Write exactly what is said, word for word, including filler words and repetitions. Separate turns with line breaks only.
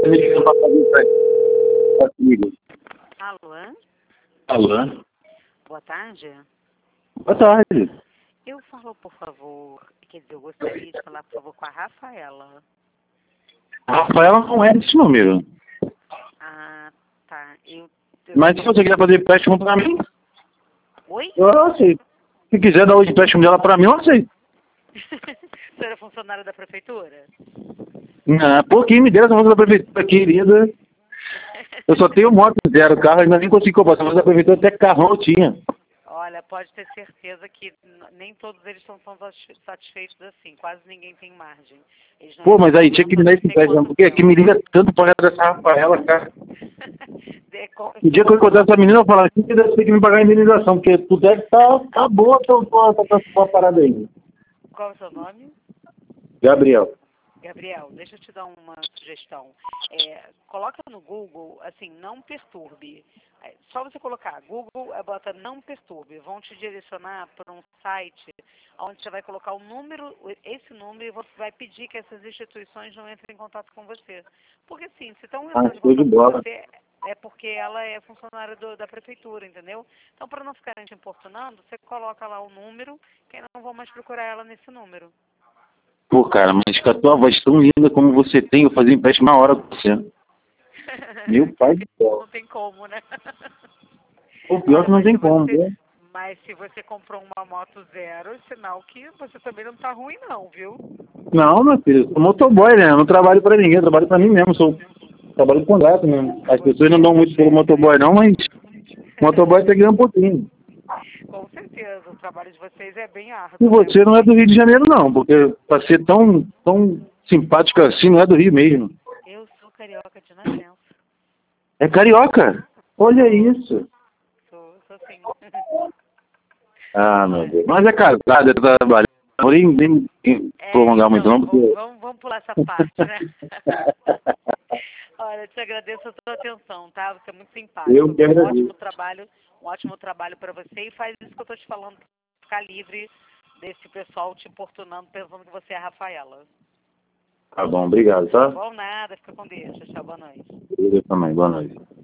me ligando pra fazer isso comigo.
Alô?
Alô?
Boa tarde.
Boa tarde.
Eu falo, por favor, quer dizer, eu gostaria de falar, por favor, com a Rafaela.
A Rafaela não é desse número.
Ah, tá. Eu, eu...
Mas se você quiser fazer empréstimo pra mim,
Oi?
eu aceito. Se quiser dar o empréstimo dela pra mim, eu aceito.
Você era funcionária da prefeitura?
Não, pô, quem me dera essa moça da prefeitura, querida. Eu só tenho moto zero, carro, ainda nem consigo comprar. Essa moça da prefeitura até carrão eu tinha.
Olha, pode ter certeza que nem todos eles estão tão satisfeitos assim. Quase ninguém tem margem. Eles não
Pô, mas aí tinha que me dar esse empréstimo. Porque que me liga tanto pra essa Rafaela, cara. O dia que eu encontrar essa menina, eu vou falar, que você tem que me pagar a indenização, porque tu deve estar tá, tá boa essa tá, tá, parada aí.
Qual é o seu nome?
Gabriel.
Gabriel, deixa eu te dar uma sugestão. É, coloca no Google, assim, não perturbe. É, só você colocar Google, bota não perturbe. Vão te direcionar para um site onde você vai colocar o número, esse número, e você vai pedir que essas instituições não entrem em contato com você. Porque, assim, se estão entrando em contato com você, é porque ela é funcionária do, da prefeitura, entendeu? Então, para não ficarem te importunando, você coloca lá o número, que não vão mais procurar ela nesse número.
Pô, cara, mas com a tua voz tão linda como você tem, eu fazia empréstimo na hora com você. Meu pai do céu.
Não tem como, né?
O pior que não tem como, né?
Mas se você comprou uma moto zero, é sinal que você também não tá ruim não, viu?
Não, meu filho, eu sou motoboy, né? Eu não trabalho pra ninguém, eu trabalho pra mim mesmo, sou trabalho de contrato mesmo. As pessoas não dão muito pelo motoboy não, mas motoboy tá ganhando um pouquinho.
Com certeza, o trabalho de vocês é bem árduo.
E você não é do Rio de Janeiro não, porque pra ser tão, tão simpática assim, não é do Rio mesmo.
Eu sou carioca de nascença.
É carioca? Olha isso.
Sou, sou sim.
Ah, meu Deus. Mas é casado, é trabalho. Não nem, nem, nem
É,
prolongar muito
então,
não, porque...
vamos, vamos, vamos pular essa parte, né? Olha, eu te agradeço a sua atenção, tá? Você é muito simpático.
Eu que
Um
agradeço.
ótimo trabalho, um ótimo trabalho para você, e faz isso que eu tô te falando, ficar livre desse pessoal te importunando, pensando que você é a Rafaela.
Tá bom, obrigado, tá?
Bom nada, fica com Deus. Tchau, boa noite.
Eu também, boa noite.